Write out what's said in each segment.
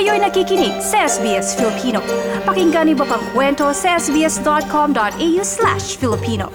Kayo'y nakikinig sa SBS Filipino. Pakinggan niyo pa ang kwento sa sbs.com.au/Filipino.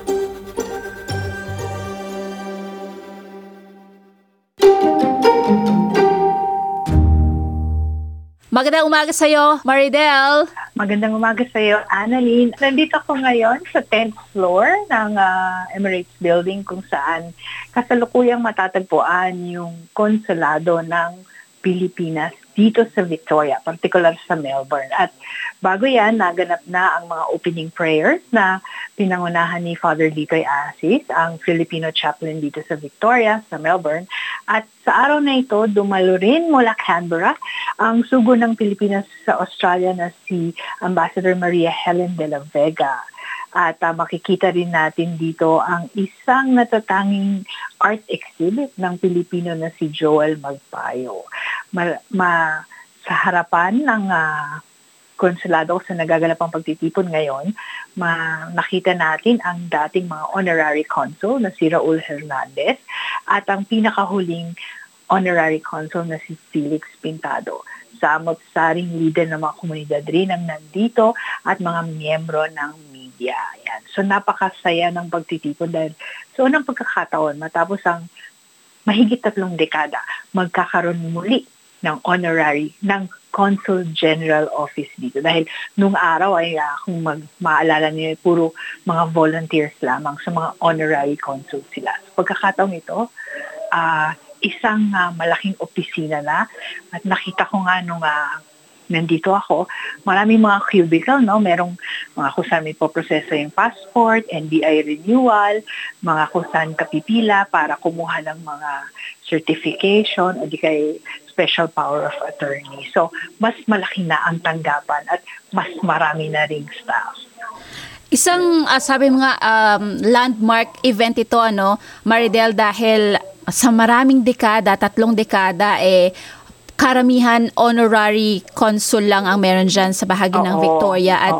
Magandang umaga sa iyo, Maridel. Magandang umaga sa iyo, Annalyn. Nandito ako ngayon sa 10th floor ng Emirates Building kung saan kasalukuyang matatagpuan yung konsulado ng Pilipinas dito sa Victoria, particular sa Melbourne. At bago yan, naganap na ang mga opening prayers na pinangunahan ni Father Litoy Asis, ang Filipino chaplain dito sa Victoria, sa Melbourne. At sa araw na ito, dumalo rin mula Canberra ang sugo ng Pilipinas sa Australia na si Ambassador Maria Helen de la Vega. At makikita rin natin dito ang isang natatanging art exhibit ng Pilipino na si Joel Magpayo. Sa harapan ng konsulado sa nagaganapang pagtitipon ngayon, nakita natin ang dating mga honorary consul na si Raul Hernandez at ang pinakahuling honorary consul na si Felix Pintado. Samot-saring leader ng mga komunidad rin ang nandito at mga miyembro ng media. Yan. So napakasaya ng pagtitipon dahil sa unang pagkakataon matapos ang mahigit 3 dekada, magkakaroon muli ng honorary ng Consul General Office dito. Dahil nung araw ay kung maalala niyo, puro mga volunteers lamang sa mga honorary consul sila. So pagkakataon ito, isang malaking opisina na at nakita ko nga nung nandito ako, maraming mga cubicle, no? Merong mga kusan may poproseso yung passport, NBI renewal, mga kusan kapipila para kumuha ng mga certification o di kay special power of attorney. So, mas malaki na ang tanggapan at mas marami na ring staff. Isang, sabi mga landmark event ito, Maridel, dahil sa maraming dekada, 3 dekada, karamihan honorary consul lang ang meron dyan sa bahagi ng Victoria. At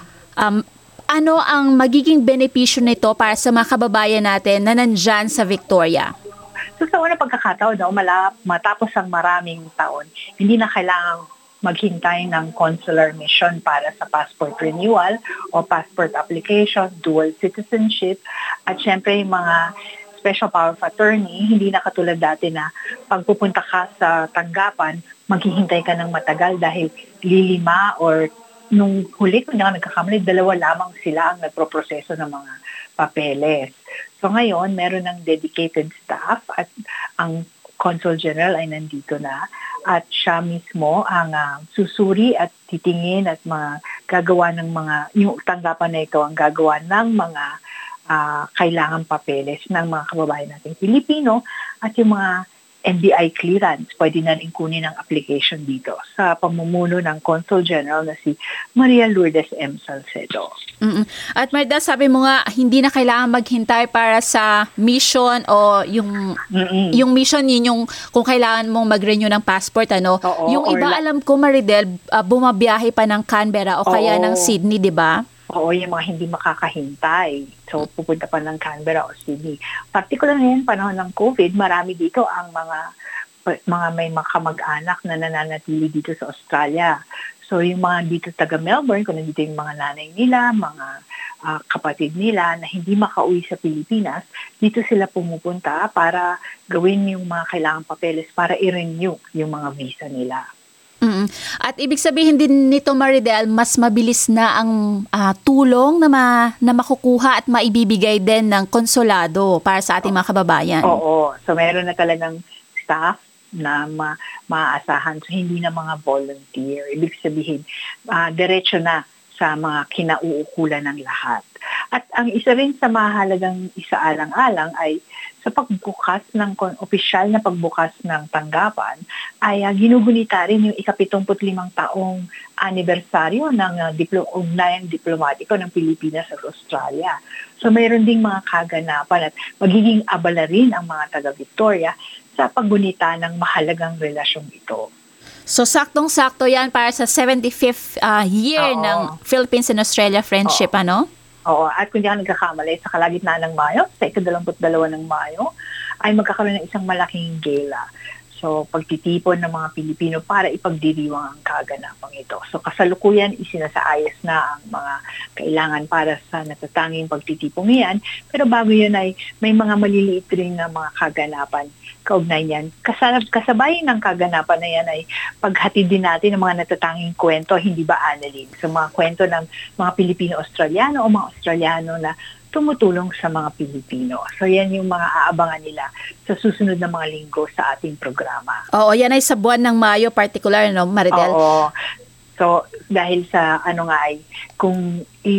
ano ang magiging benepisyo nito para sa mga kababayan natin na nandyan sa Victoria? So sa unang pagkakataon, matapos ang maraming taon, hindi na kailangang maghintay ng consular mission para sa passport renewal o passport application, dual citizenship, at syempre yung mga special power of attorney, hindi na katulad dati na pagpupunta ka sa tanggapan, maghihintay ka ng matagal dahil lilima or nung huli, kung hindi ka nagkakamali, 2 lamang sila ang nagproproseso ng mga papeles. So ngayon, meron ng dedicated staff at ang Consul General ay nandito na at siya mismo ang susuri at titingin at gagawa ng yung tanggapan na ito ang gagawa ng mga kailangan papeles ng mga kababayan nating Pilipino at yung mga NBI clearance, pwede na rin kunin ang application dito sa pamumuno ng Consul General na si Maria Lourdes M. Salcedo. At Marda, sabi mo nga, hindi na kailangan maghintay para sa mission o yung mission yun yung kung kailangan mong mag-renew ng passport, Oo, yung iba alam ko, Maridel, bumabiyahe pa ng Canberra o kaya ng Sydney, di ba? Oo, yung mga hindi makakahintay. So, pupunta pa ng Canberra o Sydney. Particular ngayon, panahon ng COVID, marami dito ang mga may mga kamag-anak na nananatili dito sa Australia. So, yung mga dito taga Melbourne, kung nandito yung mga nanay nila, mga kapatid nila na hindi makauwi sa Pilipinas, dito sila pumupunta para gawin yung mga kailangang papeles para i-renew yung mga visa nila. At ibig sabihin din nito, Maridel, mas mabilis na ang tulong na makukuha at maibibigay din ng konsulado para sa ating mga kababayan. Oo. So, meron na talagang staff na maaasahan. So, hindi na mga volunteer. Ibig sabihin, diretso na sa mga kinauukulan ng lahat. At ang isa rin sa mahalagang isaalang-alang ay sa pagbukas ng opisyal na pagbukas ng tanggapan ay ginugunita rin yung ika-75 taong anibersaryo ng ugnayang diplomatiko ng Pilipinas at Australia. So mayroon ding mga kaganapan at magiging abala rin ang mga taga-Victoria sa paggunita ng mahalagang relasyong ito. So saktong-sakto yan para sa 75th year ng Philippines and Australia Friendship, Oo, at kung di ako nagkakamali, sa kalagitnaan ng Mayo, sa ika-22 ng Mayo, ay magkakaroon ng isang malaking gala. So, pagtitipon ng mga Pilipino para ipagdiriwang ang kaganapang ito. So, kasalukuyan isinasaayos na ang mga kailangan para sa natatanging pagtitipong iyan. Pero bago yun ay may mga maliliit rin na mga kaganapan kaugnay niyan. Kasabay ng kaganapan na yan ay paghatid din natin ng mga natatanging kwento, hindi ba, Annalyn? So, mga kwento ng mga Pilipino-Australiano o mga Australiano na tumutulong sa mga Pilipino. So yan yung mga aabangan nila sa susunod na mga linggo sa ating programa. Oo, yan ay sa buwan ng Mayo particular, no, Maridel? Oo. So dahil sa ay kung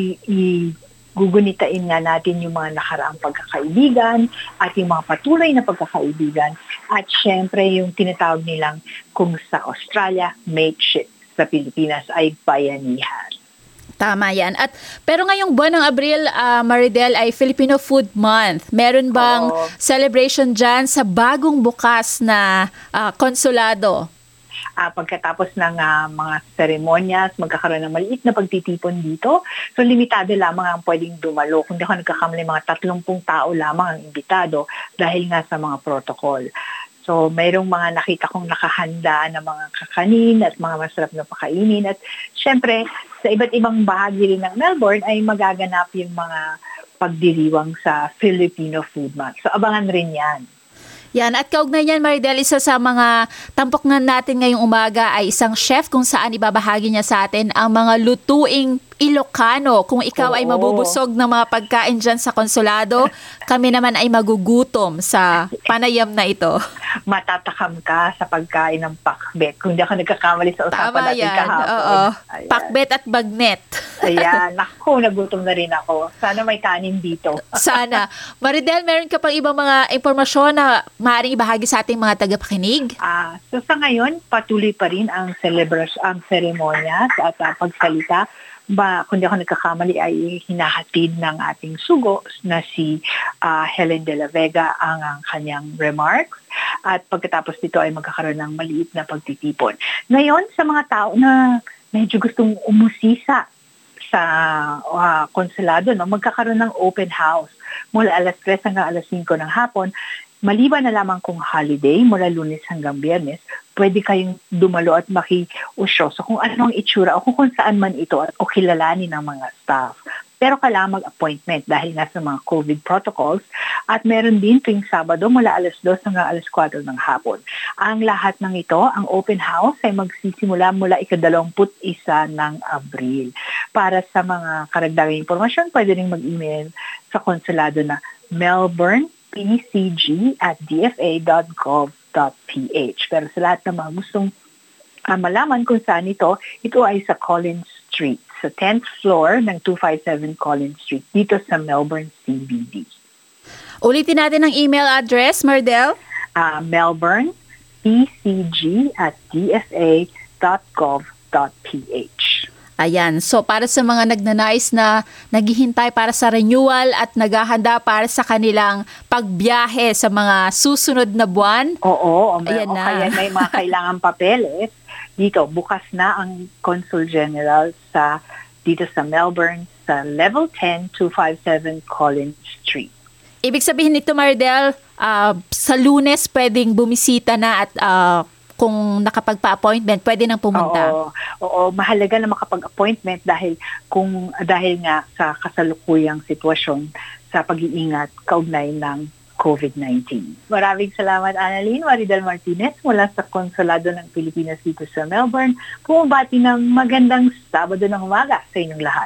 gugunitain nga natin yung mga nakaraang pagkakaibigan at yung mga patuloy na pagkakaibigan at syempre yung tinatawag nilang kung sa Australia, mateship, sa Pilipinas ay bayanihan. Tama yan. Pero ngayong buwan ng Abril, Maridel, ay Filipino Food Month. Meron bang celebration dyan sa bagong bukas na konsulado? Pagkatapos ng mga seremonyas, magkakaroon ng maliit na pagtitipon dito. So, limitado lamang ang pwedeng dumalo. Kung di ako nagkakamali, mga 30 tao lamang ang imbitado dahil nga sa mga protocol. So, mayroong mga nakita kong nakahanda na mga kakanin at mga masarap na pakainin. At syempre, sa iba't ibang bahagi rin ng Melbourne ay magaganap yung mga pagdiriwang sa Filipino Food Month. So, abangan rin yan. Yan, at kaugnay niyan, Maridel, isa sa mga tampok nga natin ngayong umaga ay isang chef kung saan ibabahagi niya sa atin ang mga lutuing Ilocano. Kung ikaw ay mabubusog ng mga pagkain dyan sa konsulado, kami naman ay magugutom sa panayam na ito. Matatakam ka sa pagkain ng pakbet. Kung di ako nagkakamali sa usapan natin kahapon. Oo. Pakbet at bagnet. Ayan. Naku, nagutom na rin ako. Sana may kanin dito. Sana. Maridel, meron ka pang ibang mga impormasyon na maaaring ibahagi sa ating mga tagapakinig? So sa ngayon, patuloy pa rin ang seremonyas at pagsalita. Kung di ako nagkakamali ay hinahatid ng ating sugo na si Helen de la Vega ang kanyang remarks at pagkatapos nito ay magkakaroon ng maliit na pagtitipon. Ngayon, sa mga tao na medyo gustong umusisa sa konsulado, magkakaroon ng open house mula alas 3 hanggang alas 5 ng hapon. Maliban na lamang kung holiday, mula Lunes hanggang Biyernes, pwede kayong dumalo at makiusyoso kung ano ang itsura o kung saan man ito o kilalanin ng mga staff. Pero kailangan mag-appointment dahil nga sa mga COVID protocols at meron din tuwing Sabado mula alas 2 hanggang alas 4 ng hapon. Ang lahat ng ito, ang open house ay magsisimula mula ika-21 ng Abril. Para sa mga karagdagang impormasyon, pwede rin mag-email sa konsulado na melbournepcg@dfa.gov.ph. Pero sa lahat ng mga gustong malaman kung saan ito ay sa Collins Street, sa 10th floor ng 257 Collins Street, dito sa Melbourne CBD. Ulitin natin ang email address, Maridel. melbournepcg@dfa.gov.ph. Ayan. So, para sa mga nagnanais na naghihintay para sa renewal at naghahanda para sa kanilang pagbiyahe sa mga susunod na buwan. Oo. Ayan na. Kaya may mga kailangang papeles. Dito, bukas na ang Consul General dito sa Melbourne sa Level 10, 257 Collins Street. Ibig sabihin nito, Maridel, sa Lunes pwedeng bumisita na at kung nakapagpa-appointment, pwede nang pumunta. Oo, mahalaga na makapag-appointment dahil nga sa kasalukuyang sitwasyon sa pag-iingat kaugnay ng COVID-19. Maraming salamat, Annalyn. Maridel Martinez mula sa Konsulado ng Pilipinas dito sa Melbourne. Bumabati ng magandang Sabado ng umaga sa inyong lahat.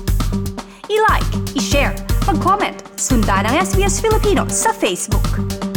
I-like, i-share, mag-comment, sundan ang SBS Filipino sa Facebook.